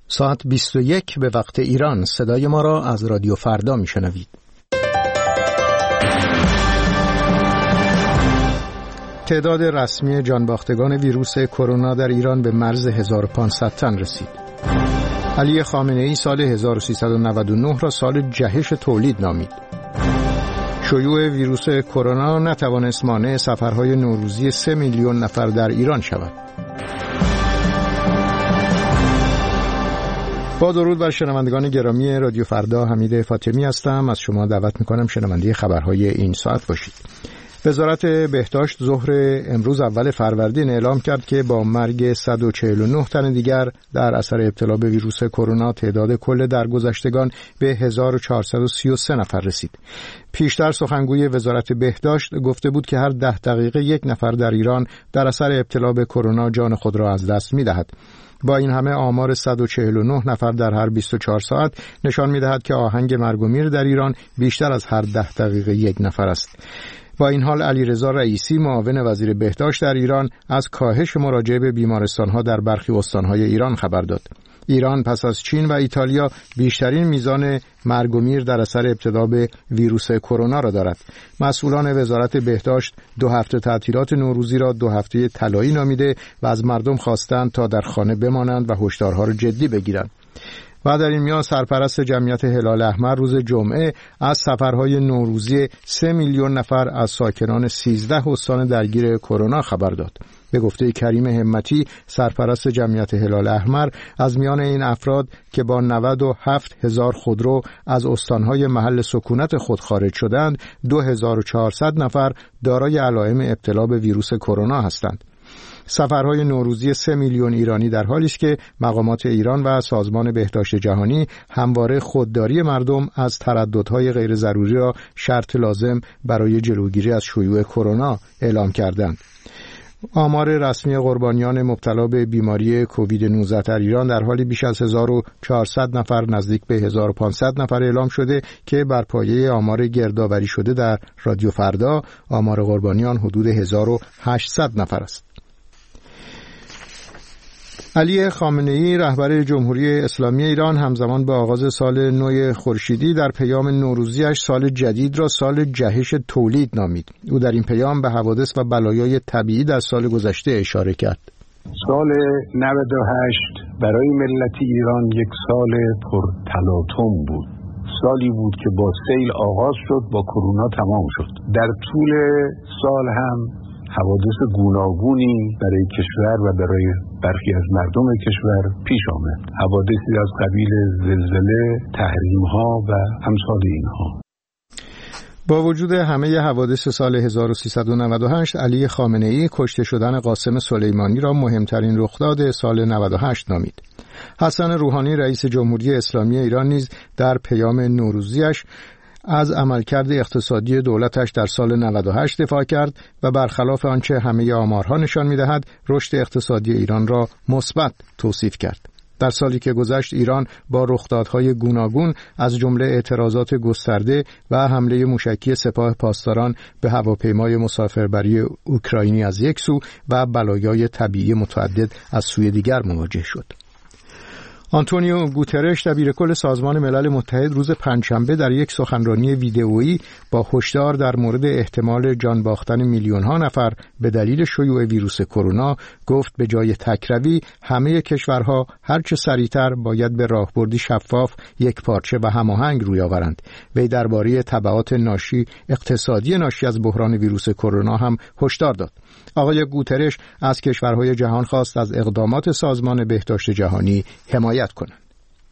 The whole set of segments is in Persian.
ساعت 21 به وقت ایران. صدای ما را از رادیو فردا میشنوید. تعداد رسمی جانباختگان ویروس کرونا در ایران به مرز 1500 تن رسید. علی خامنه‌ای سال 1399 را سال جهش تولید نامید. شیوع ویروس کرونا نتوانست مانع سفرهای نوروزی 3 میلیون نفر در ایران شود. با درود بر شنوندگان گرامی رادیو فردا، حمید فاطمی هستم. از شما دعوت میکنم شنونده خبرهای این ساعت باشید. وزارت بهداشت ظهر امروز اول فروردین اعلام کرد که با مرگ 149 تن دیگر در اثر ابتلا به ویروس کرونا تعداد کل درگذشتگان به 1433 نفر رسید. پیشتر سخنگوی وزارت بهداشت گفته بود که هر 10 دقیقه یک نفر در ایران در اثر ابتلا به کرونا جان خود را از دست می‌دهد. با این همه آمار 149 نفر در هر 24 ساعت نشان می‌دهد که آهنگ مرگ و میر در ایران بیشتر از هر 10 دقیقه یک نفر است. با این حال علیرضا رئیسی معاون وزیر بهداشت در ایران از کاهش مراجعه به بیمارستان‌ها در برخی استان‌های ایران خبر داد. ایران پس از چین و ایتالیا بیشترین میزان مرگ و میر در اثر ابتلا به ویروس کرونا را دارد. مسئولان وزارت بهداشت 2 هفته تعطیلات نوروزی را 2 هفته طلایی نامیده و از مردم خواستند تا در خانه بمانند و هشدارها را جدی بگیرند. و در این میان سرپرست جمعیت هلال احمر روز جمعه از سفرهای نوروزی 3 میلیون نفر از ساکنان 13 استان درگیر کرونا خبر داد. به گفته کریم همتی، سرپرست جمعیت هلال احمر، از میان این افراد که با 97,000 خودرو از استانهای محل سکونت خود خارج شدند، 2400 نفر دارای علائم ابتلا به ویروس کرونا هستند. سفرهای نوروزی 3 میلیون ایرانی در حالی است که مقامات ایران و سازمان بهداشت جهانی همواره خودداری مردم از ترددهای غیر ضروری را شرط لازم برای جلوگیری از شیوع کرونا اعلام کردند. آمار رسمی قربانیان مبتلا به بیماری کووید 19 در ایران در حالی بیش از 1400 نفر نزدیک به 1500 نفر اعلام شده که بر پایه آمار گردآوری شده در رادیو فردا آمار قربانیان حدود 1800 نفر است. علی خامنه‌ای رهبر جمهوری اسلامی ایران همزمان با آغاز سال نو خورشیدی در پیام نوروزیش سال جدید را سال جهش تولید نامید. او در این پیام به حوادث و بلایای طبیعی در سال گذشته اشاره کرد. سال 98 برای ملت ایران یک سال پرتلاطم بود. سالی بود که با سیل آغاز شد، با کرونا تمام شد. در طول سال هم حوادث گوناگونی برای کشور و برای برخی از مردم کشور پیش آمد. حوادثی از قبیل زلزله، تحریم‌ها و امثال اینها. با وجود همه حوادث سال 1398، علی خامنه‌ای کشته شدن قاسم سلیمانی را مهمترین رخداد سال 98 نامید. حسن روحانی رئیس جمهوری اسلامی ایران نیز در پیام نوروزیش از عملکرد اقتصادی دولتش در سال 98 دفاع کرد و برخلاف آنچه همه آمارها نشان می‌دهد رشد اقتصادی ایران را مثبت توصیف کرد. در سالی که گذشت ایران با رخدادهای گوناگون از جمله اعتراضات گسترده و حمله موشکی سپاه پاسداران به هواپیمای مسافربری اوکراینی از یک سو و بلایای طبیعی متعدد از سوی دیگر مواجه شد. آنتونیو گوترش دبیرکل سازمان ملل متحد روز پنجشنبه در یک سخنرانی ویدئویی با هشدار در مورد احتمال جان باختن میلیون‌ها نفر به دلیل شیوع ویروس کرونا گفت به جای تکروی همه کشورها هرچه سریعتر باید به راهبردی شفاف، یکپارچه و هماهنگ روی آورند. وی درباره تبعات اقتصادی ناشی از بحران ویروس کرونا هم هشدار داد. آقای گوترش از کشورهای جهان خواست از اقدامات سازمان بهداشت جهانی حمایت کنند.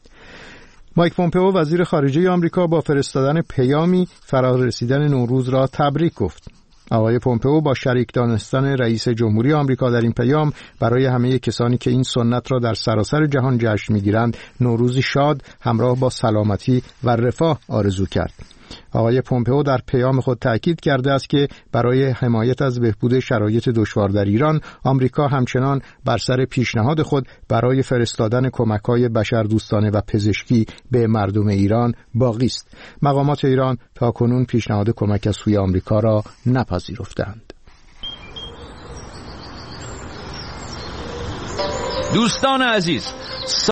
مایک پومپئو وزیر خارجه آمریکا با فرستادن پیامی فرارسیدن نوروز را تبریک گفت. آقای پومپئو با شریک دانستن رئیس جمهوری آمریکا در این پیام برای همه کسانی که این سنت را در سراسر جهان جشن می‌گیرند نوروزی شاد همراه با سلامتی و رفاه آرزو کرد. آقای پومپئو در پیام خود تأکید کرده است که برای حمایت از بهبود شرایط دشوار در ایران، آمریکا همچنان بر سر پیشنهاد خود برای فرستادن کمک‌های بشردوستانه و پزشکی به مردم ایران باقی است. مقامات ایران تاکنون پیشنهاد کمک از سوی آمریکا را نپذیرفتند. دوستان عزیز،